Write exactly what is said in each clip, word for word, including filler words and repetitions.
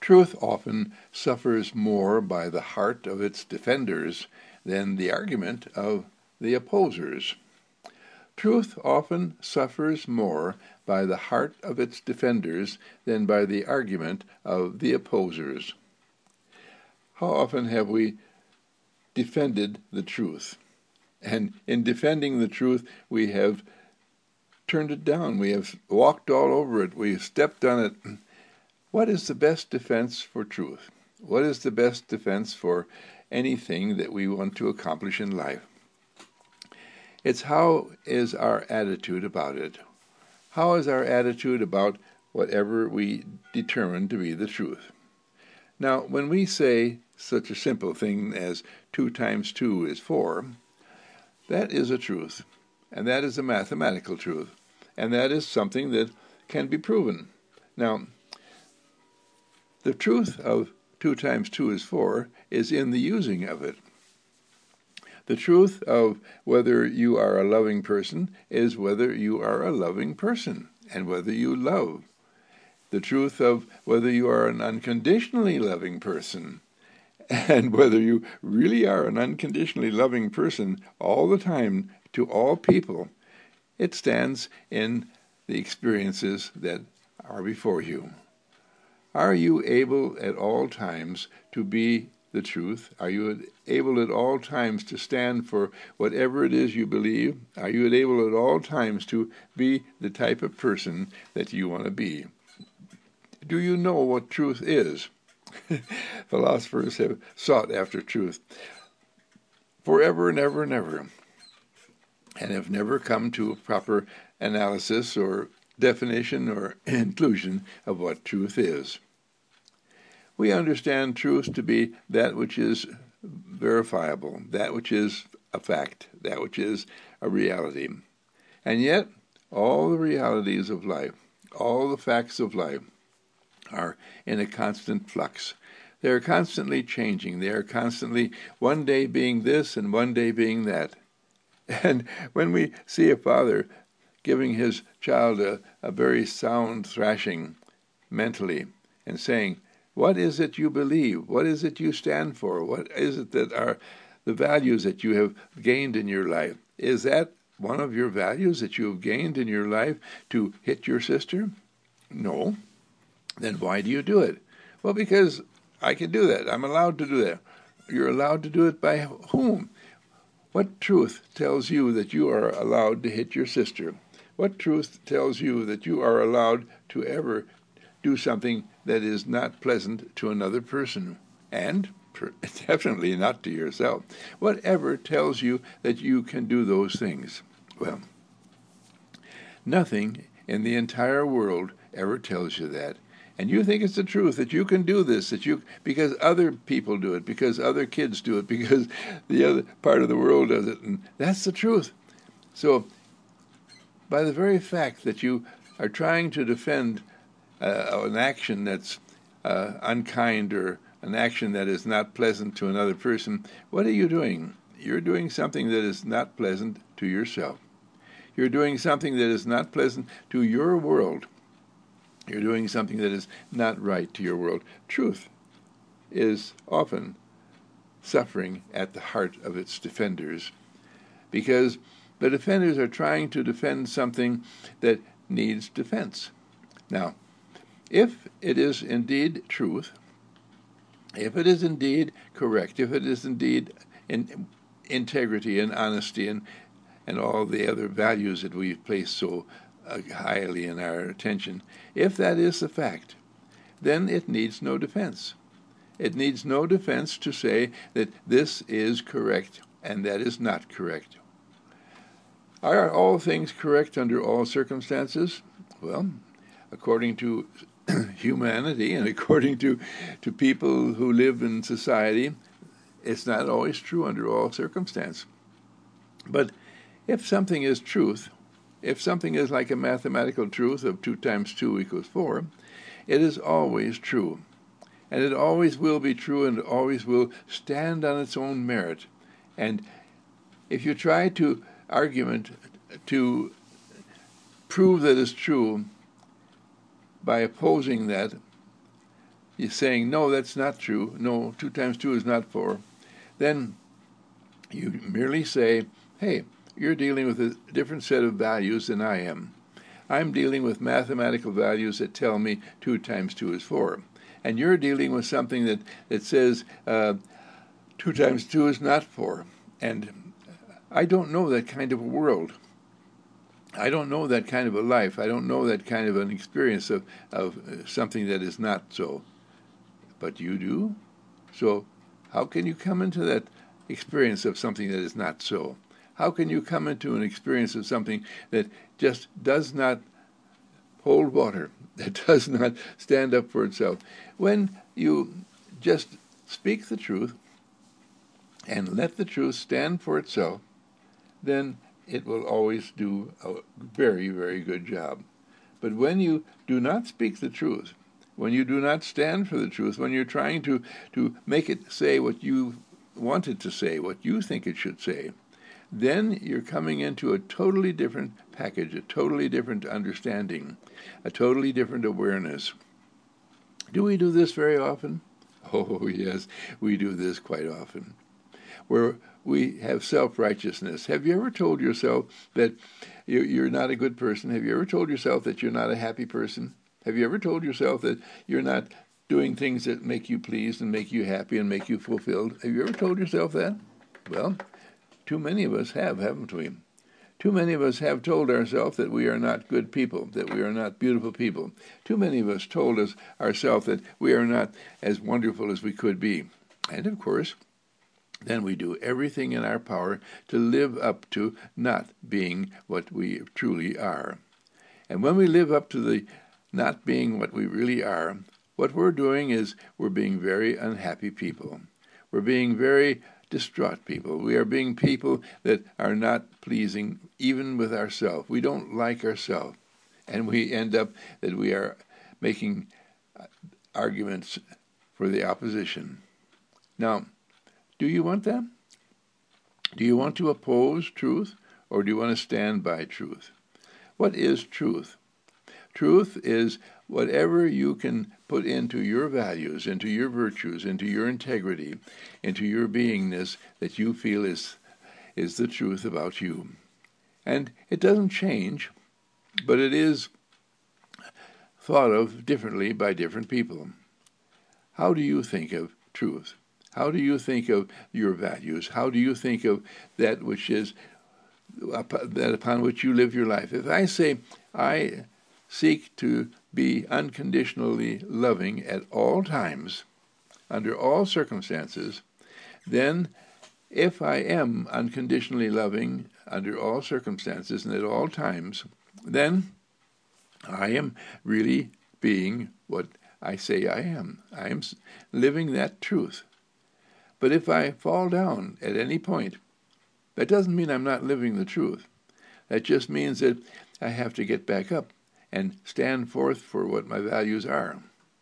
Truth often suffers more by the heart of its defenders than the argument of the opposers. Truth often suffers more by the heart of its defenders than by the argument of the opposers. How often have we defended the truth? And in defending the truth, we have turned it down. We have walked all over it. We have stepped on it. What is the best defense for truth? What is the best defense for anything that we want to accomplish in life? It's how is our attitude about it? How is our attitude about whatever we determine to be the truth? Now, when we say such a simple thing as two times two is four, that is a truth, and that is a mathematical truth, and that is something that can be proven. Now, the truth of two times two is four is in the using of it. The truth of whether you are a loving person is whether you are a loving person and whether you love. The truth of whether you are an unconditionally loving person and whether you really are an unconditionally loving person all the time to all people, it stands in the experiences that are before you. Are you able at all times to be the truth? Are you able at all times to stand for whatever it is you believe? Are you able at all times to be the type of person that you want to be? Do you know what truth is? Philosophers have sought after truth forever and ever and ever, and have never come to a proper analysis or definition or inclusion of what truth is. We understand truth to be that which is verifiable, that which is a fact, that which is a reality. And yet, all the realities of life, all the facts of life, are in a constant flux. They are constantly changing. They are constantly one day being this and one day being that. And when we see a father giving his child a, a very sound thrashing mentally and saying, what is it you believe? What is it you stand for? What is it that are the values that you have gained in your life? Is that one of your values that you have gained in your life, to hit your sister? No. Then why do you do it? Well, because I can do that. I'm allowed to do that. You're allowed to do it by whom? What truth tells you that you are allowed to hit your sister? What truth tells you that you are allowed to ever do something that is not pleasant to another person? And definitely not to yourself. Whatever tells you that you can do those things? Well, nothing in the entire world ever tells you that. And you think it's the truth, that you can do this, that you because other people do it, because other kids do it, because the other part of the world does it, and that's the truth. So, by the very fact that you are trying to defend uh, an action that's uh, unkind or an action that is not pleasant to another person, what are you doing? You're doing something that is not pleasant to yourself. You're doing something that is not pleasant to your world. You're doing something that is not right to your world. Truth is often suffering at the heart of its defenders, because the defenders are trying to defend something that needs defense. Now, if it is indeed truth, if it is indeed correct, if it is indeed in integrity and honesty and, and all the other values that we've placed so uh, highly in our attention, if that is the fact, then it needs no defense. It needs no defense to say that this is correct and that is not correct. Are all things correct under all circumstances? Well, according to humanity and according to, to people who live in society, it's not always true under all circumstances. But if something is truth, if something is like a mathematical truth of two times two equals four, it is always true. And it always will be true, and it always will stand on its own merit. And if you try to argument to prove that it's true by opposing that, you're saying, no, that's not true. No, two times two is not four. Then you merely say, hey, you're dealing with a different set of values than I am. I'm dealing with mathematical values that tell me two times two is four. And you're dealing with something that, that says uh, two times two is not four. And I don't know that kind of a world. I don't know that kind of a life. I don't know that kind of an experience of, of something that is not so. But you do? So how can you come into that experience of something that is not so? How can you come into an experience of something that just does not hold water, that does not stand up for itself? When you just speak the truth and let the truth stand for itself, then it will always do a very, very good job. But when you do not speak the truth, when you do not stand for the truth, when you're trying to, to make it say what you want it to say, what you think it should say, then you're coming into a totally different package, a totally different understanding, a totally different awareness. Do we do this very often? Oh, yes, we do this quite often. Where we have self-righteousness. Have you ever told yourself that you're not a good person? Have you ever told yourself that you're not a happy person? Have you ever told yourself that you're not doing things that make you pleased and make you happy and make you fulfilled? Have you ever told yourself that? Well, too many of us have, haven't we? Too many of us have told ourselves that we are not good people, that we are not beautiful people. Too many of us told us ourselves that we are not as wonderful as we could be. And of course, then we do everything in our power to live up to not being what we truly are. And when we live up to the not being what we really are, what we're doing is we're being very unhappy people. We're being very distraught people. We are being people that are not pleasing even with ourselves. We don't like ourselves. And we end up that we are making arguments for the opposition. Now, do you want that? Do you want to oppose truth, or do you want to stand by truth? What is truth? Truth is whatever you can put into your values, into your virtues, into your integrity, into your beingness that you feel is, is the truth about you. And it doesn't change, but it is thought of differently by different people. How do you think of truth? How do you think of your values? How do you think of that which is that upon which you live your life? If I say, I seek to be unconditionally loving at all times, under all circumstances, then if I am unconditionally loving under all circumstances and at all times, then I am really being what I say I am. I am living that truth. But if I fall down at any point, that doesn't mean I'm not living the truth. That just means that I have to get back up and stand forth for what my values are.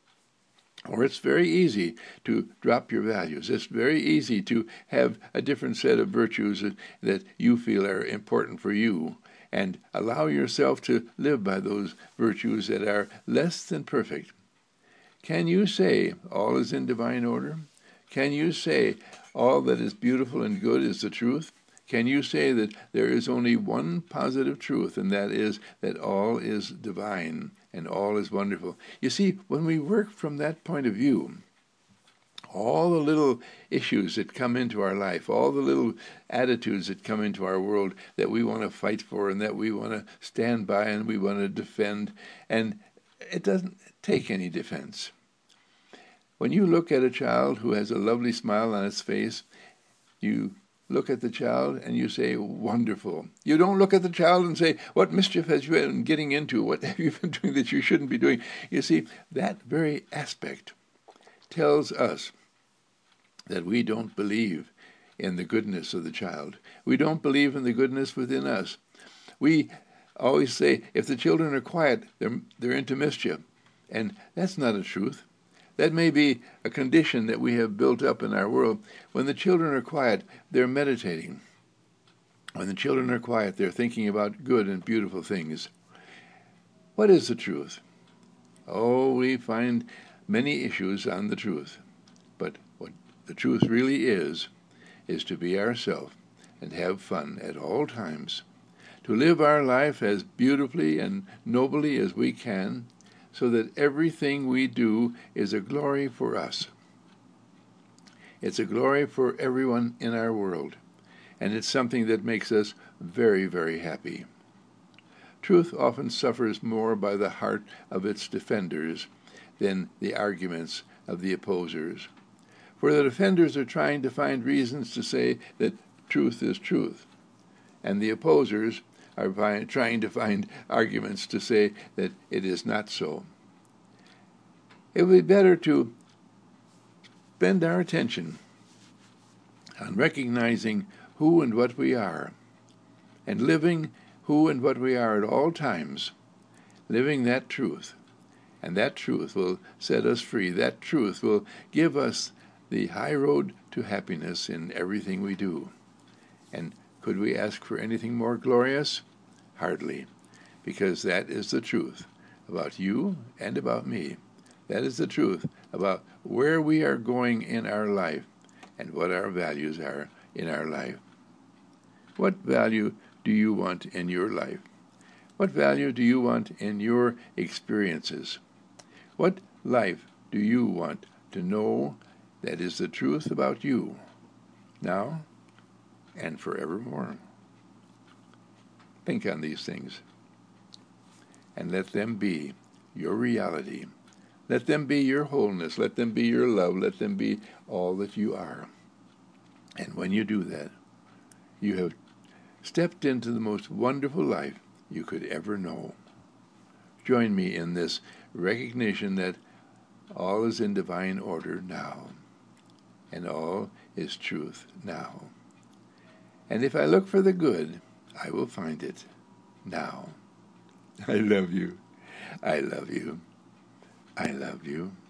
Or it's very easy to drop your values. It's very easy to have a different set of virtues that, that you feel are important for you, and allow yourself to live by those virtues that are less than perfect. Can you say all is in divine order? Can you say all that is beautiful and good is the truth? Can you say that there is only one positive truth, and that is that all is divine and all is wonderful? You see, when we work from that point of view, all the little issues that come into our life, all the little attitudes that come into our world that we want to fight for and that we want to stand by and we want to defend, and it doesn't take any defense. When you look at a child who has a lovely smile on its face, you look at the child and you say, wonderful. You don't look at the child and say, what mischief has you been getting into? What have you been doing that you shouldn't be doing? You see, that very aspect tells us that we don't believe in the goodness of the child. We don't believe in the goodness within us. We always say, if the children are quiet, they're, they're into mischief. And that's not a truth. That may be a condition that we have built up in our world. When the children are quiet, they're meditating. When the children are quiet, they're thinking about good and beautiful things. What is the truth? Oh, we find many issues on the truth. But what the truth really is, is to be ourselves and have fun at all times, to live our life as beautifully and nobly as we can, so that everything we do is a glory for us. It's a glory for everyone in our world, and it's something that makes us very, very happy. Truth often suffers more by the heart of its defenders than the arguments of the opposers. For the defenders are trying to find reasons to say that truth is truth, and the opposers are find, trying to find arguments to say that it is not so. It would be better to spend our attention on recognizing who and what we are, and living who and what we are at all times, living that truth. And that truth will set us free. That truth will give us the high road to happiness in everything we do. And could we ask for anything more glorious? Hardly, because that is the truth about you and about me. That is the truth about where we are going in our life and what our values are in our life. What value do you want in your life? What value do you want in your experiences? What life do you want to know that is the truth about you, now and forevermore? Think on these things, and let them be your reality. Let them be your wholeness. Let them be your love. Let them be all that you are. And when you do that, you have stepped into the most wonderful life you could ever know. Join me in this recognition that all is in divine order now, and all is truth now. And if I look for the good, I will find it now. I love you. I love you. I love you.